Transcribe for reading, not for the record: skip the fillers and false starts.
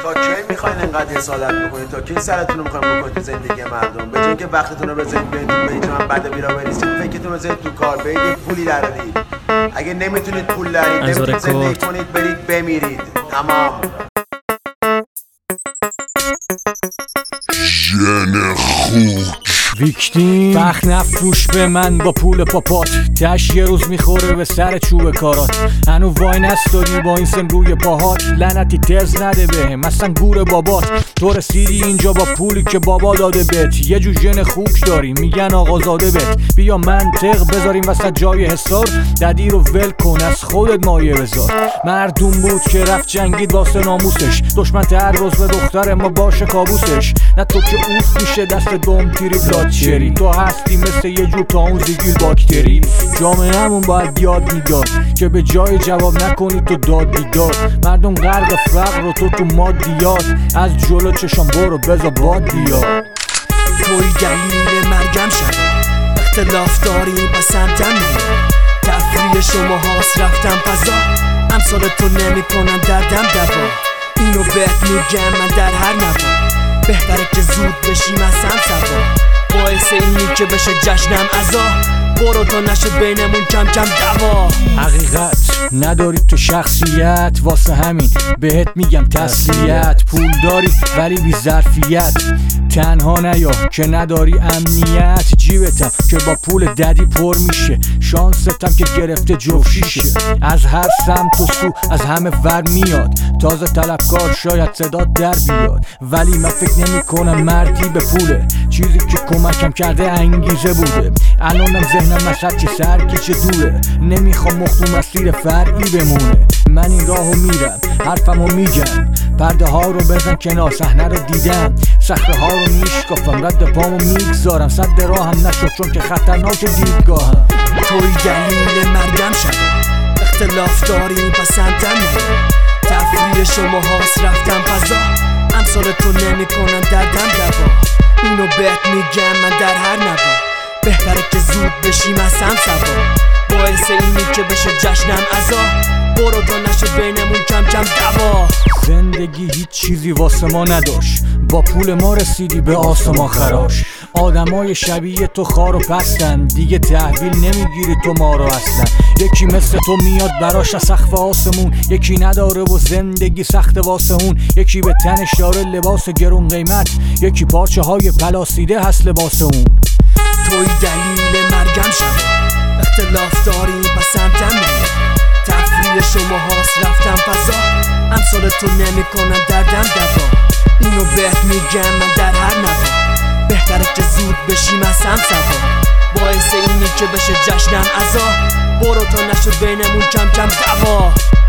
تا کی میخواین انقدر حسادت بکنید؟ تا کی سرتون رو میخواین بکنید تو زندگی مردم؟ به جای که وقتتون رو بذارید برید به اینجا من بعد بیرا بریزید، فکرتون رو بذارید تو کار، برید یه پولی درارید. اگه نمیتونید پول درید، نمیتونید زندگی کنید، برید بمیرید. تمام. ژن خوک ویکتیم فخ نفروش به من با پول پاپات، تش یه روز میخوره به سر چوب کارات. هنو وای نستادی با این سن روی پاهات، لعنتی تز نده بهم اصلا گور بابات. تو رسیدی اینجا با پولی که بابا داده بهت، یه جو ژن خوک داری میگن آقازاده بهت. بیا منطق بذاریم وسط جای حسار، ددی رو ول کن از خودت مایه بذار. مردم بود که رفت جنگید واسه ناموسش، دشمن تر روز به دختر ما باشه کابوسش. نه تو که اوف میشه دست دوم تیری بلاد شری، تو هستی مثل یه جور تا اون زیگیل باکتری. جامعه همون باید یاد میداد که به جای جواب نکنی تو داد بیداد. مردم غرق فقر و تو مادیات، از جلو چشم برو بذار باد بیاد. توی دلیل مرگم شد، اختلاف داریم پس سمتم نیا. تفریح شما هاست رفتم فضا، امثال تو نمی کنن دردم دوا. اینو بهت میگم من در هر نوا، بهتره که زود بشیم از هم سوا. باعث اینی که بشه جشنم عزا، برو تا نشه بینمون کم کم دوا. حقیقت نداری تو شخصیت، واسه همین بهت میگم تسلیت. پول داری ولی بی ظرفیت، تنها نیا که نداری امنیت. جیبتم که با پول ددی پر میشه، شانستم که گرفته جفشیشه. از هر سمت و سو از همه ور میاد، تازه طلبکار شاید صدات در بیاد. ولی من فکر نمی کنم مردی به پوله، چیزی که کمکم کرده انگیزه بوده. الانم ذهنم مشهد چه سرکی چه دوره، نمیخوام مختوم مسیر فرعی بمونه. من این راهو میرم حرفمو میگم، پرده ها رو بزن کنار صحنه رو دیدم. صخره ها رو میشکافم رد پامو میگذارم، صد راهم نشد چون که خطرناک دیدگاهم. توی دلیل مرگم شد، اختلاف داریم پس سمتم نیا. تفریح شما هاست رفتم فضا، امثال تو نمی کنن دردم دوا. اینو بهت میگم من در هر نوا، بهتره که زود بشیم از هم سوا. باعث اینی که بشه جشنم عزا، برو تا نشه بینمون کم کم دوا. زندگی هیچ چیزی واسه ما نداشت، با پول ما رسیدی به آسمان خراش. آدمای شبیه تو خار و پستن، دیگه تحویل نمیگیری تو ما رو اصلا. یکی مثل تو میاد براش از سقف آسمون، یکی نداره و زندگی سخت واسه اون. یکی به تنش داره لباس گرون قیمت، یکی پارچه های پلاسیده هست لباس اون. توی دلیل مرگم شد، اختلاف داریم پس سمتم نیا. تفریح شما هاست رفتم فضا، امثال تو نمی کنن دردم دوا. اینو بهت میگم من در هر نوا، بهتره که زود بشیم از هم سوا. باعث اینی که بشه جشنم عزا، برو تا نشد بینمون کم کم دوا.